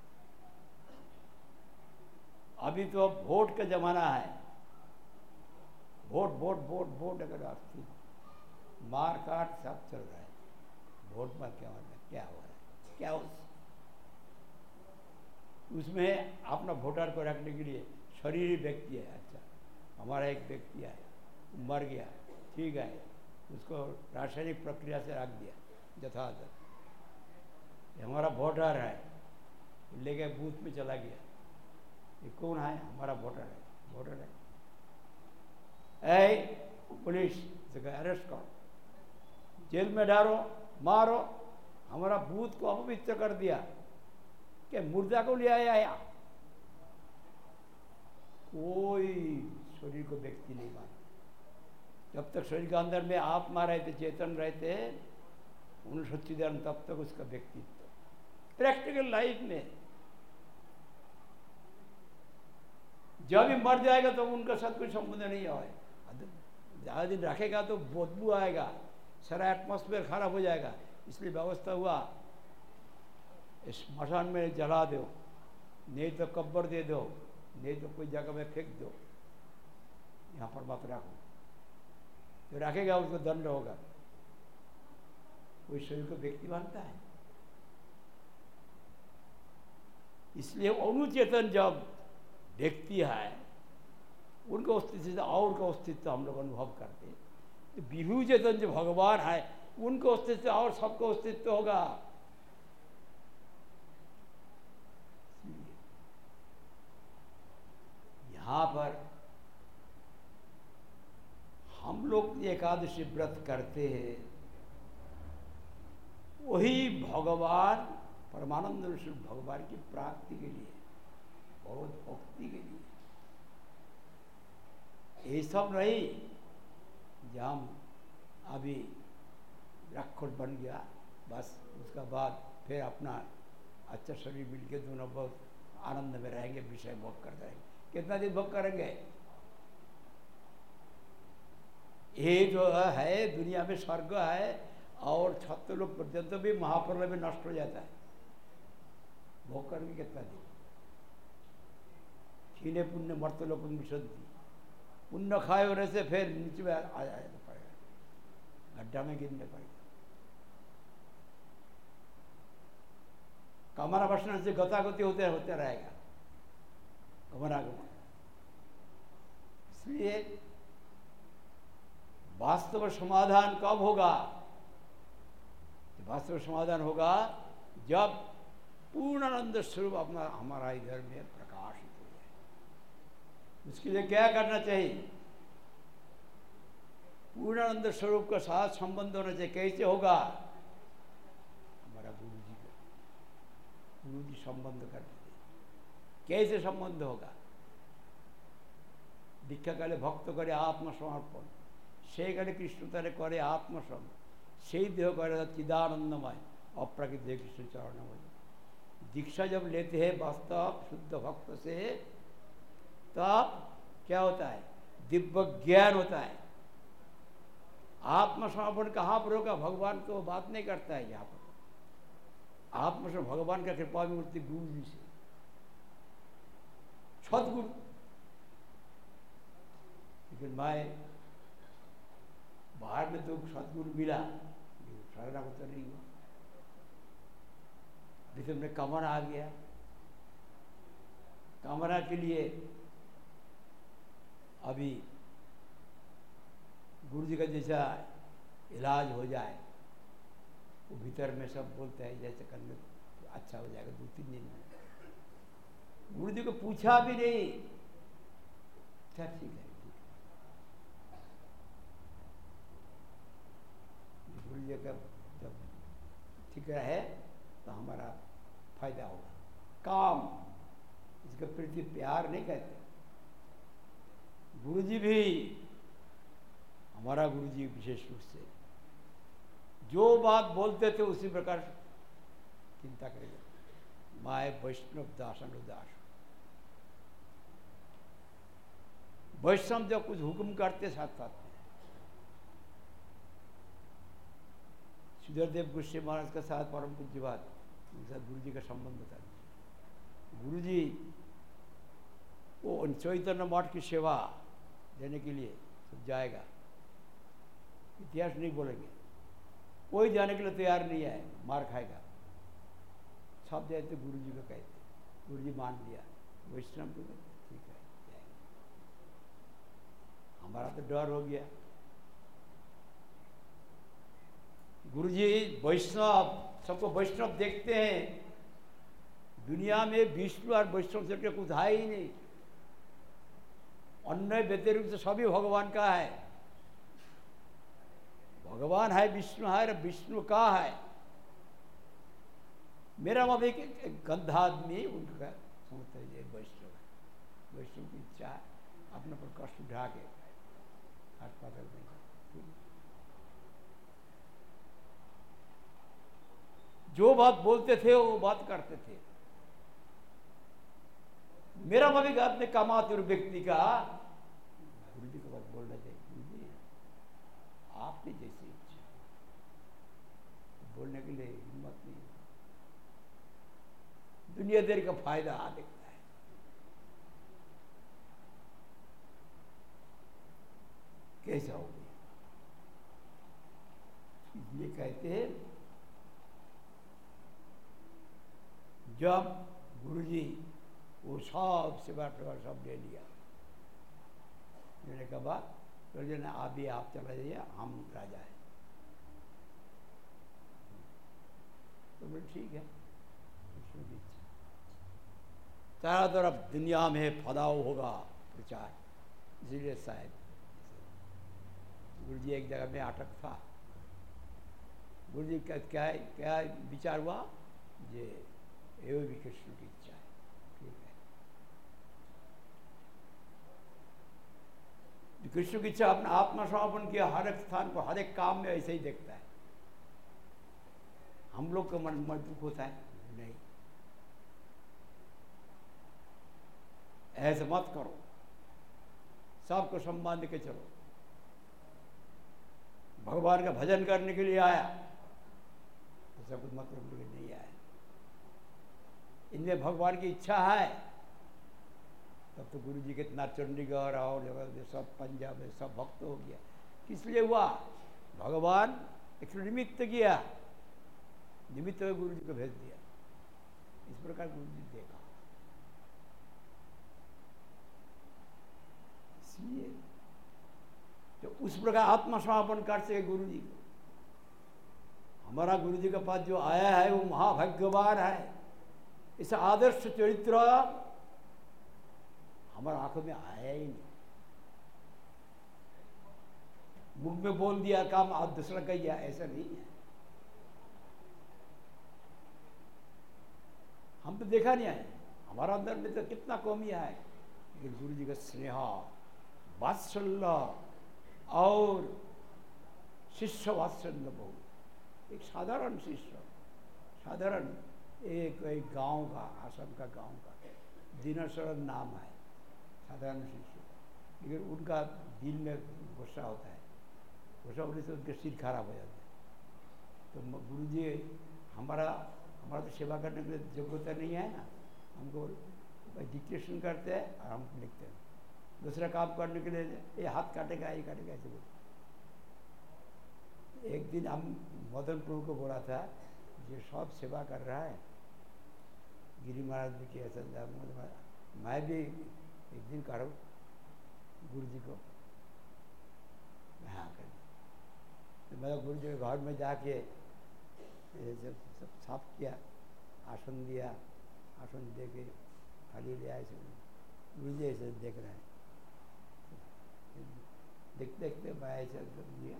अभी तो अब वोट का जमाना है, वोट वोट वोट वोट अगर आपकी मार काट सब चल रहा है, वोट में क्या हो रहा है, क्या हो रहा है, क्या उस उसमें अपना वोटर को रखने के लिए शरीर व्यक्ति है। अच्छा, हमारा एक व्यक्ति है, मर गया, ठीक है, उसको रासायनिक प्रक्रिया से रख दिया यथातथ, हमारा वोटर है, लेके बूथ में चला गया, ये कौन है, हमारा वोटर है, वोटर है। ऐ पुलिस जगह अरेस्ट करो, जेल में डालो, मारो, हमारा बूथ को अपवित्र कर दिया, क्या मुर्दा को ले आया या कोई शरीर को व्यक्ति नहीं मानता। जब तक शरीर के अंदर में आत्मा रहते, चेतन रहते, उन तब तक उसका व्यक्तित्व प्रैक्टिकल लाइफ में। जब भी मर जाएगा तो उनका साथ कोई संबंध नहीं होगा, ज़्यादा दिन रखेगा तो बदबू आएगा, सारा एटमॉस्फेयर खराब हो जाएगा। इसलिए व्यवस्था हुआ स्मशान में जला दो, नहीं तो कब्र दे दो, नहीं तो कोई जगह में फेंक दो, यहाँ पर मत रखो। तो रखेगा उसको दंड होगा। कोई शरीर को व्यक्ति मानता है। इसलिए अनुचेतन जब व्यक्ति है, उनका अस्तित्व से और का अस्तित्व हम लोग अनुभव करते हैं। तो विभू चेतन जो भगवान है, उनको अस्तित्व से और सबको अस्तित्व होगा। यहाँ पर हम लोग एकादशी व्रत करते हैं, वही भगवान परमानंद स्वरूप भगवान की प्राप्ति के लिए, बहुत भक्ति के लिए। ये सब नहीं जहाँ अभी राक्षस बन गया, बस उसका बाद फिर अपना अच्छा शरीर मिल के दोनों बहुत आनंद में रहेंगे, विषय भोग कर रहेंगे। कितना दिन भोग करेंगे? ये जो है दुनिया में स्वर्ग है और छत्तर लोग पर्यंत भी महाप्रलय में नष्ट हो जाता है। भोग करेंगे कितना दिन? छीने पुण्य मर्त लोग विशुद्धि, पुण्य खाए होने से फिर नीचे में आ जाए तो पड़ेगा, गड्ढा में गिरने पड़ेगा। कमरा बसने से गतागति होते होते रहेगा, गमनागमन। इसलिए वास्तव समाधान कब होगा? वास्तव समाधान होगा जब पूर्णानंद स्वरूप अपना हमारा इधर में प्रकाशित हो जाए। उसके लिए क्या करना चाहिए? पूर्णानंद स्वरूप का साथ संबंध होना चाहिए। कैसे होगा? हमारा गुरु जी का, गुरु जी संबंध करते थे। कैसे संबंध होगा? दीक्षा काले भक्त करे आत्मसमर्पण, से काले कृष्ण तारे करे आत्मसम, से देह करे चिदानंदमय अप्राकृत कृष्ण चरणमय। दीक्षा जब लेते हैं वास्तव शुद्ध भक्त से, तब क्या होता है? दिव्य ज्ञान होता है। आत्मसमर्पण कहाँ पर होगा? भगवान तो बात नहीं करता है यहाँ पर। आत्मसमर्पण भगवान का कृपा में मूर्ति गुरु जी से, सदगुरु। लेकिन मैं बाहर में तो सदगुरु मिला, शरणागत तो नहीं हुआ। भीतर में कामना आ गया, कामना के लिए अभी गुरु जी का जैसा इलाज हो जाए, वो भीतर में सब बोलते हैं जैसे करने तो अच्छा हो जाएगा दो तीन दिन में। गुरु जी को पूछा भी नहीं, अच्छा ठीक है ठीक है। गुरु जी का जब ठीक रहे तो हमारा फायदा होगा। काम इसके प्रति प्यार नहीं कहते। गुरु जी भी, हमारा गुरु जी विशेष रूप से जो बात बोलते थे उसी प्रकार चिंता करेगा। माय वैष्णव दासन उदास, वैष्णव जब कुछ हुक्म करते साथ साथ में। सुधरदेव गोस्वामी महाराज के साथ परम पूज्य बात उनके साथ गुरु जी का संबंध था। गुरु जी वो चैतन्य मठ की सेवा देने के लिए सब जाएगा, इतिहास नहीं बोलेंगे, कोई जाने के लिए तैयार नहीं है, मार खाएगा। सब जाते गुरु जी को कहते, गुरु जी मान लिया, वैष्णव को ठीक है जाएगा। हमारा तो डर हो गया। गुरु जी वैष्णव, सबको वैष्णव देखते हैं। दुनिया में विष्णु और वैष्णव से कुछ है ही नहीं, अन्य व्यतिरिक्त तो सभी भगवान का है। भगवान है, विष्णु है, विष्णु का है। मेरा मत एक, एक गंधा आदमी उनका समझता है वैष्णव है, वैष्णव की इच्छा है अपने पर कष्ट उठा के अस्पताल में। जो बात बोलते थे वो बात करते थे। मेरा मत अपने कामातुर व्यक्ति का गुरु जी को बात बोलना चाहिए। गुरु जी आपने जैसी इच्छा, बोलने के लिए हिम्मत नहीं। दुनिया देर का फायदा आ दिखता है। कैसा हो गया? इसलिए कहते हैं जब गुरुजी वो सब सेवा प्रकार सब ले लिया, मैंने कहा तो जो ना आप भी आप चला जाइए, हम राजा है। तो बोले ठीक है, चारों तरफ दुनिया में फैलाव होगा प्रचार, इसलिए शायद गुरु जी एक जगह में अटक था। गुरु जी का क्या क्या विचार हुआ, ये एवं भी कृष्ण की इच्छा है, ठीक है। कृष्ण की इच्छा अपना आत्मसमर्पण किया, हर एक स्थान को हर एक काम में ऐसे ही देखता है। हम लोग का मन मन दुख होता है, नहीं ऐसे मत करो, सबको सम्मान देके चलो। भगवान का भजन करने के लिए आया, ऐसा कुछ मतलब नहीं आया। इनमें भगवान की इच्छा है, तब तो गुरु जी के इतना चंडीगढ़ और जगह सब पंजाब में सब भक्त हो गया। किस लिए हुआ? भगवान एक निमित्त किया, निमित्त में गुरु जी को भेज दिया। इस प्रकार गुरु जी देखा। इसलिए तो उस प्रकार आत्मसमर्पण कर सके गुरु जी को। हमारा गुरु जी के पास जो आया है वो महाभाग्यवान है। इस आदर्श चरित्र हमारा आंखों में आया ही नहीं। मुख में बोल दिया काम आप दूसरा कह गया, ऐसा नहीं है। हम तो देखा नहीं है, हमारा अंदर में तो कितना कमियां है। लेकिन गुरु जी का स्नेह, वात्सल्य और शिष्य वात्सल्य बहुत। एक साधारण शिष्य, साधारण एक एक गांव का, आसाम का गांव का दिनशरण नाम है, साधारण शिष्य, लेकिन उनका दिल में गुस्सा होता है। गुस्सा होने से उनके सिर खराब हो जाता है। तो गुरु जी हमारा हमारा तो सेवा करने के लिए योग्यता नहीं है ना, हमको डिक्टेशन करते हैं और हम लिखते हैं। दूसरा काम करने के लिए ये हाथ काटेगा, ये काटेगा, ऐसे बोलते। एक दिन हम मदन प्रभु को बोला था, जो सब सेवा कर रहा है गिरी महाराज ने किया ऐसा, मैं भी एक दिन करूँ गुरु जी को, हाँ कर। तो मैं गुरु जी के घर में जाके जब सब साफ किया, आसन दिया, आसन दे के थाली ले आए, गुरु जी ऐसे देख रहे हैं, देखते देखते मैं ऐसे कर दिया।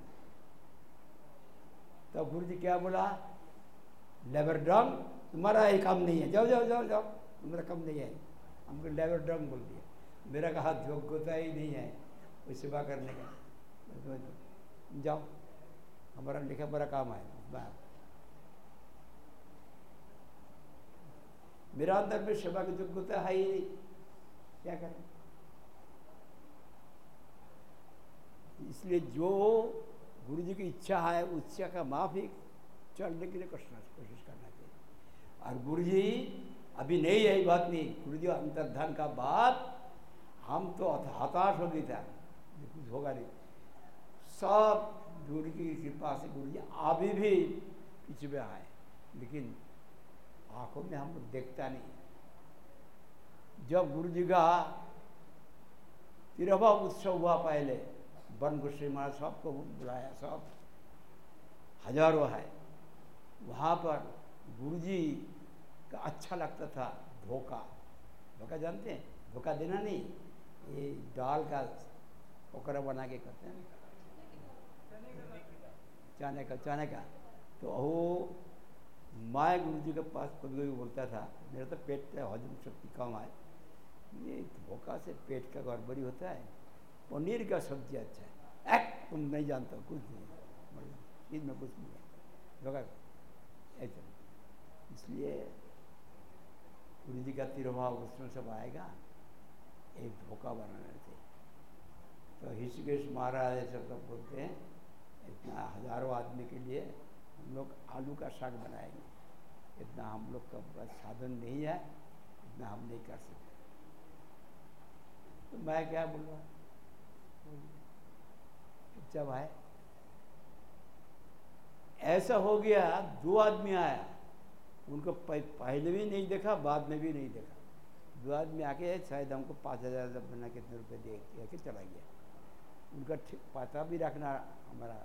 तो गुरु जी क्या बोला, लेबर ड्रम, तुम्हारा ये काम नहीं है, जाओ जाओ जाओ जाओ, तुम्हारा काम नहीं है। हमको लेबर ड्रम बोल दिया। मेरा कहा योग्यता ही नहीं है वो सेवा करने का, जाओ हमारा लिखा बड़ा काम है। मेरा अंदर में सेवा की योग्यता है ही नहीं, क्या करें। इसलिए जो गुरु जी की इच्छा है उस इच्छा का माफिक चलने के लिए कोशिश करना चाहिए। और गुरु जी अभी नहीं है बात नहीं, गुरु जी अंतर्धान का बात हम तो हताश हो गई था, कुछ होगा नहीं। सब गुरु की कृपा से गुरु जी अभी भी पीछे में आए, लेकिन आंखों में हम लोग देखता नहीं। जब गुरु जी का तिरवा उत्सव हुआ पहले, वन गोस्वामी महाराज सबको बुलाया, सब हजारों है, वहाँ पर गुरुजी का अच्छा लगता था धोखा। धोखा जानते हैं, धोखा देना नहीं, ये दाल का ओकरा बना के करते हैं, चाने का चाने का। तो वो मैं गुरु जी के पास कभी कभी बोलता था, मेरा तो पेट हजम शक्ति कम है, ये धोखा से पेट का गड़बड़ी होता है, पनीर का सब्जी अच्छा है। एक तुम नहीं जानता, कुछ नहीं, चीज में कुछ नहीं है, धोखा ऐसा। इसलिए गुरु जी का तिरुभाव उसमें सब आएगा, एक धोखा बनाने थे। तो ऋषिकेश महाराज ऐसा सब बोलते हैं, इतना हजारों आदमी के लिए हम लोग आलू का साग बनाएंगे, इतना हम लोग का बस साधन नहीं है, इतना हम नहीं कर सकते। तो मैं क्या बोल रहा, जब आए ऐसा हो गया, दो आदमी आया, उनको पहले भी नहीं देखा, बाद में भी नहीं देखा। दो आदमी आके शायद हमको पाँच हजार बना कितने रुपए दे के चला गया। उनका पता भी रखना हमारा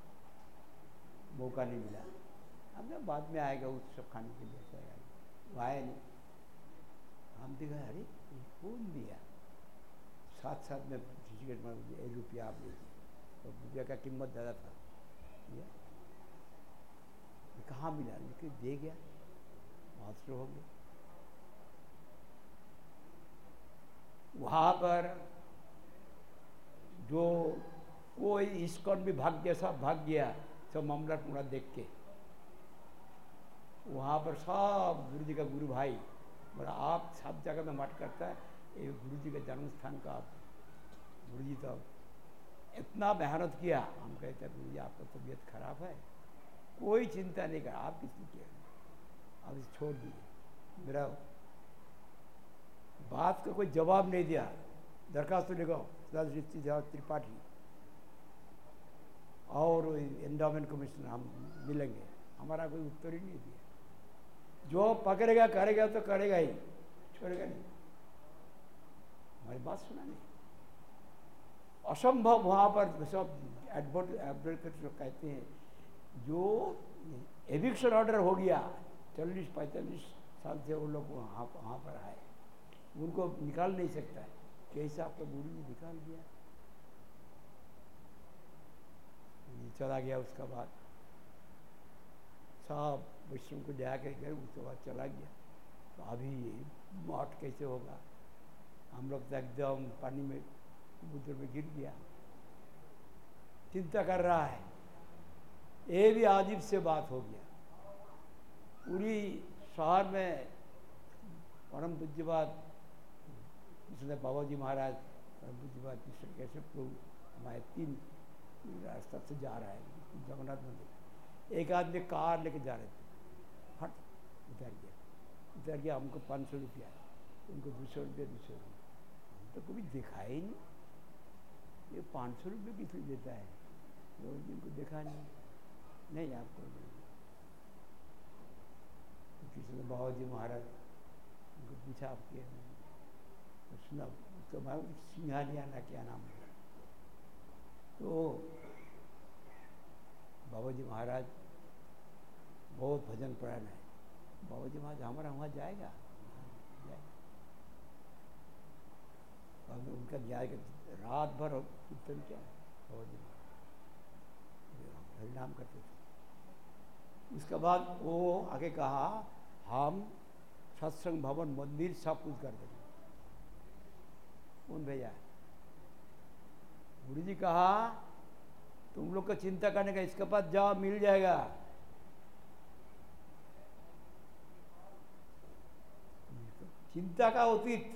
मौका नहीं मिला। हमने बाद में आएगा उस सब खाने के लिए, वो आया नहीं। हम देखा, अरे कौन दिया, साथ साथ में टिकट में एक रुपया आप लीजिए, तो रुपया का कीमत ज़्यादा था, कहाँ मिला, लेकिन दे गया, बहुत शुरू हो गया। वहाँ पर जो कोई इस्कॉन भी भाग गया, सब भाग गया, सब मामला पूरा देख के। वहाँ पर सब गुरु जी का गुरु भाई बोला, आप सब जगह में मत करता है, ये गुरु जी के जन्म स्थान का आप गुरु जी तो इतना मेहनत किया। हम कहते हैं गुरु जी आपका तबीयत खराब है, कोई चिंता नहीं करा, आप किसने किया, आप इसे छोड़ दिए। मेरा बात का कोई जवाब नहीं दिया, दरखास्त लिखो त्रिपाठी और एंडोमेंट कमिश्नर हम मिलेंगे, हमारा कोई उत्तर ही नहीं दिया। जो पकड़ेगा करेगा तो करेगा ही, छोड़ेगा नहीं। हमारी बात सुना नहीं, असंभव। वहाँ पर सब एडवोकेट जो कहते हैं, जो एविक्शन ऑर्डर हो गया, चालीस पैंतालीस साल से वो लोग वहाँ वहाँ पर आए, उनको निकाल नहीं सकता है, कैसे आपका गुरु जी निकाल दिया। चला गया, उसका बाद सब विष्णु को ले के गए, उसके बाद चला गया। तो अभी मौत कैसे होगा, हम लोग तो एकदम पानी में समुद्र में गिर गया, चिंता कर रहा है। ये भी अजीब से बात हो गया। पूरी शहर में परम पूज्यपाद बाबा जी महाराज, परम पूज्यपाद कृष्ण कैसे प्रभु, हमारे तीन रास्ता से जा रहा है जगन्नाथ मंदिर। एक आदमी कार लेके जा रहे थे, फट उतर गया, उतर गया। हमको पाँच सौ रुपया, उनको दो सौ रुपया दो सौ रुपया। हम तो कभी देखा ही नहीं, ये पाँच सौ रुपये किस लिए देता है, रोज इनको देखा नहीं। नहीं आपको कृष्ण बाबा जी महाराज उनको पूछा आपके तो सुना, उसका मैं सिंघानियाना क्या नाम है। तो बाबा जी महाराज बहुत भजन परायण है। बाबा जी महाराज हमारा वहाँ जाएगा, जाएगा। उनका जाएगा रात भर कीर्तन क्या है, बाबा जी महाराज हरिनाम करते थे। उसके बाद वो आगे कहा हम सत्संग भवन मंदिर सब कुछ कर देंगे। कौन भैया? गुरु जी कहा तुम लोग को चिंता करने का, इसके पास जाओ मिल जाएगा। चिंता का अतीत।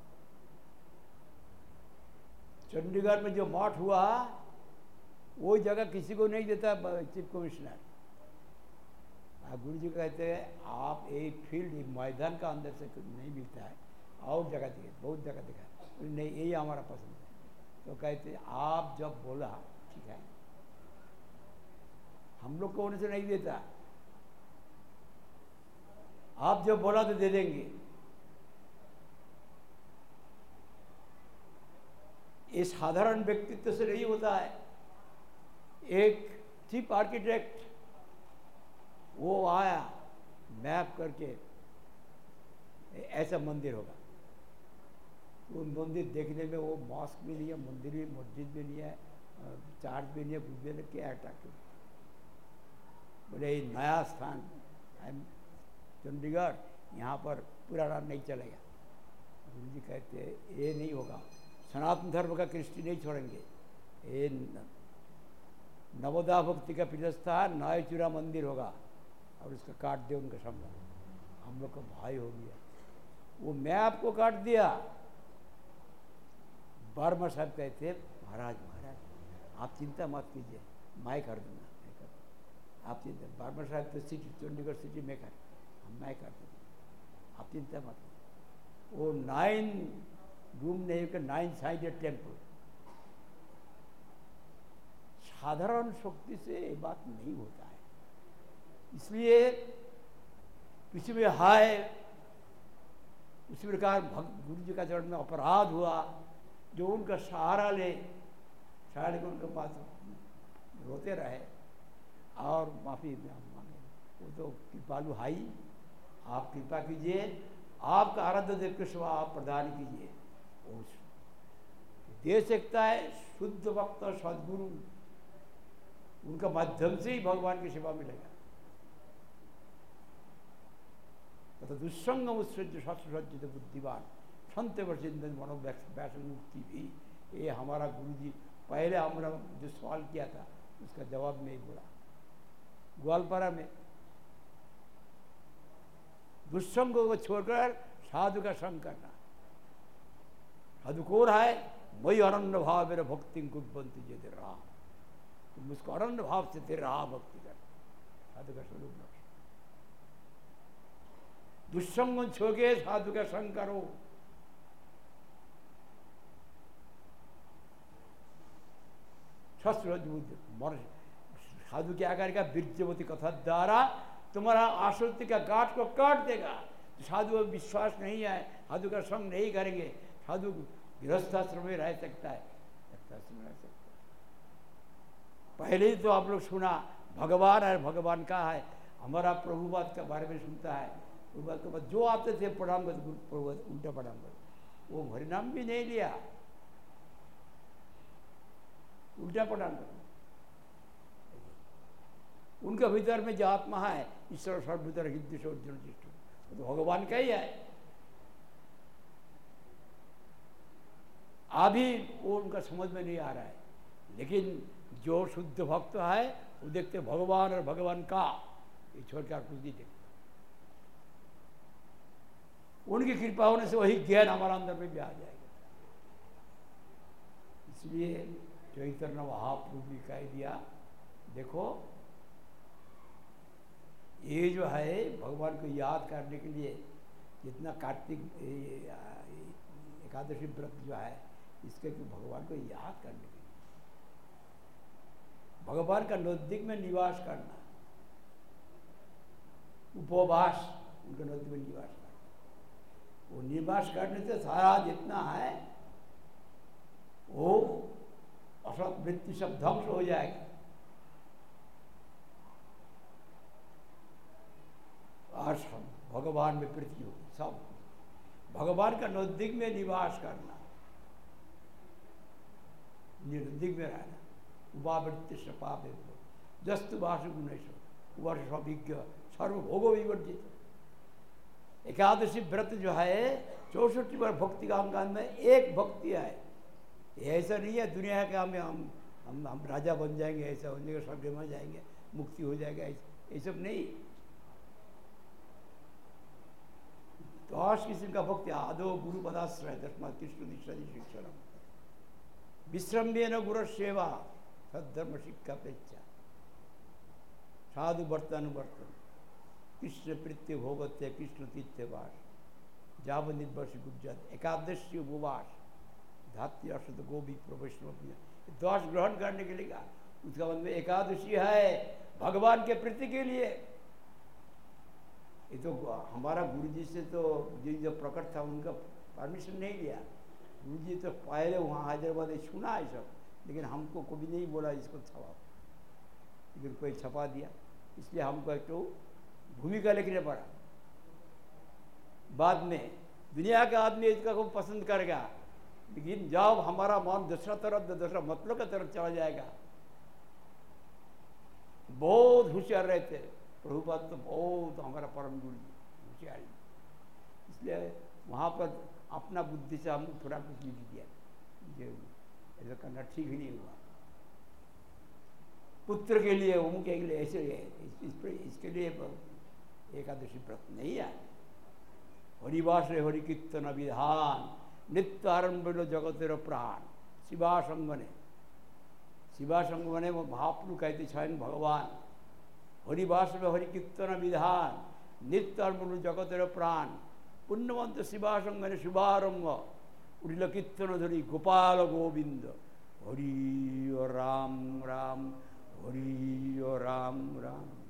चंडीगढ़ में जो मठ हुआ वो जगह किसी को नहीं देता चीफ कमिश्नर। गुरु जी कहते हैं आप एक फील्ड मैदान का अंदर से नहीं मिलता है, और जगह दिखे, बहुत जगह दिखा नहीं, यही हमारा पसंद है। तो कहते आप जब बोला ठीक है, हम लोग को होने से नहीं देता, आप जब बोला तो दे देंगे। ये साधारण व्यक्तित्व से नहीं होता है। एक चीफ आर्किटेक्ट वो आया मैप करके ऐसा मंदिर होगा, वो मंदिर देखने में वो मॉस्क भी नहीं है, मंदिर भी मस्जिद भी नहीं है, चार्च भी नहीं है, कुछ भी नहीं, क्या अट्रैक्टिव। बोले नया स्थान चंडीगढ़, यहाँ पर पुराना नहीं चलेगा। गुरु जी कहते ये नहीं होगा, सनातन धर्म का कृष्टि नहीं छोड़ेंगे। ये नवोदा भक्ति का पीठस्थान नए चूरा मंदिर होगा, और उसका काट दे उनका सामने। हम लोग का भाई हो गया, वो मैं आपको काट दिया। बारमा साहब कहते महाराज महाराज आप चिंता मत कीजिए, मैं कर दूंगा, मैं कर दूंगा। आप चिंता, बारमा साहब तो सिटी चंडीगढ़ सिटी में कर, हम मैं कर दूंगा, आप चिंता मत कीजिए। वो नाइन रूम नहीं का नाइन साइडेड टेम्पल। साधारण शक्ति से ये बात नहीं होता है। इसलिए किसी में हाय उसी प्रकार गुरु जी का चरण में अपराध हुआ, जो उनका सहारा ले, सहारे को उनके पास रोते रहे और माफी मांगे। वो तो कृपालु हाई, आप कृपा कीजिए, आपका आराध्य देव कृष्ण आप प्रदान कीजिए। दे सकता है शुद्ध भक्त सदगुरु, उनका माध्यम से ही भगवान की सेवा मिलेगा। तथा दुस्संग उत्सृज्य शास्त्रसज्जित बुद्धिवान संत वर्षित मनो वैष्णव मुक्ति भी। ये हमारा गुरु जी पहले हमारा जो सवाल किया था उसका जवाब में ही बोला ग्वालपारा में। दुस्संग को छोड़कर साधु का संग करना। साधु कौन है? वही अनन्य भाव मेरे भक्ति कुबंती जे दे रहा, तुम उसको अनन्य भाव से दे रहा भक्ति कर। साधु का स्वरूप लक्ष्य। दुस्संग छोड़ के साधु का संग करो। साधु क्या करेगा? बीर्जवती कथा द्वारा तुम्हारा आसक्ति का गांठ को काट देगा। साधु में विश्वास नहीं है, साधु का संग नहीं करेंगे, साधु गृहस्थाश्रम में रह सकता है, गृहस्थाश्रम में रह सकता है। पहले ही तो आप लोग सुना भगवान है, भगवान का है। हमारा प्रभुपाद के बारे में सुनता है, प्रभुपाद के बाद जो आते थे प्रणाम करते, उल्टा प्रणाम करते, वो हरिनाम भी नहीं लिया, उल्टा प्रणाम करते। उनके भीतर में जो आत्मा है, ईश्वर सर्वभूतर हृदय से अर्जुन जिष्टु, तो भगवान का ही है। अभी वो उनका समझ में नहीं आ रहा है, लेकिन जो शुद्ध भक्त है वो देखते भगवान और भगवान का, ये छोड़ कर कुछ नहीं देखते। उनकी कृपा होने से वही ज्ञान हमारा अंदर में भी आ जाएगा। इसलिए चैतन्य महाप्रभु भी कह दिया, देखो ये जो है भगवान को याद करने के लिए जितना कार्तिक एकादशी व्रत जो है, इसके तो भगवान को याद करने के लिए, भगवान का नजदीक में निवास करना, उपवास उनके नजदीक में निवास करना, वो निवास करने से सारा जितना है वो असत वृत्ति सब ध्वंस हो जाएगा। आज भगवान में पृथ्वी हो सब भगवान का नजदीक में निवास करना, नजदीक में रहना। उपावृत्ति पाप जस्तु वासु गुणेश्वर वर्ष अभिज्ञ सर्वभोगो विवर्जित। एकादशी व्रत जो है चौसठ बार भक्ति का अंगान में एक भक्ति है। ऐसा नहीं है दुनिया के हमें हम हम हम राजा बन जाएंगे, ऐसा हो जाएगा, स्वर्ग में जाएंगे, मुक्ति हो जाएगा, ये सब नहीं। दस किस्म का भक्ति आदो गुरु पदाश्रय दशमा कृष्ण दीक्षा शिक्षण विश्रम्येन गुरु सेवा सद्धर्म शिक्षा पेक्षा साधु वर्तन वर्तन कृष्ण प्रीत्य भोगत्य कृष्ण तीर्थ वास जाव निर्वश गुजरात एकादशी उपवास धात्य अशुद्ध गोभी वैष्णव दस ग्रहण करने के लिए कहा। उसका मतलब एकादशी है भगवान के प्रीति के लिए। ये तो हमारा गुरुजी से तो जो जो प्रकट था उनका परमिशन नहीं लिया। गुरुजी तो पहले वहाँ हैदराबाद सुना है सब, लेकिन हमको कभी नहीं बोला इसको छपा, लेकिन कोई छपा दिया, इसलिए हमको एक तो भूमिका लिखने पड़ा। बाद में दुनिया का आदमी इसका को पसंद करेगा, लेकिन जब हमारा मन दूसरा तरफ दूसरा मतलब का तरफ चला जाएगा। बहुत होशियार रहते प्रभुपाद तो बहुत हमारा परम गुरु जी होशियारी, इसलिए वहाँ पर अपना बुद्धि से हम थोड़ा कुछ लिख दिया, जो ऐसा करना ठीक ही नहीं हुआ। पुत्र के लिए उनके लिए ऐसे इस, इसके लिए एकादशी व्रत नहीं है। हरिवास हरि कीर्तन विधान नित्य आरंभ जगतेर प्राण शिवा संगने शिवा संगने वो महाप्रभु कहते स्वयं भगवान। हरिवास में हरि कीर्तन विधान नित्य आरंभ जगतेर प्राण पुण्यवंत शिवा संगने शुभारंभ उड़िल कीर्तन धरी गोपाल गोविंद हरि राम राम हरि राम राम।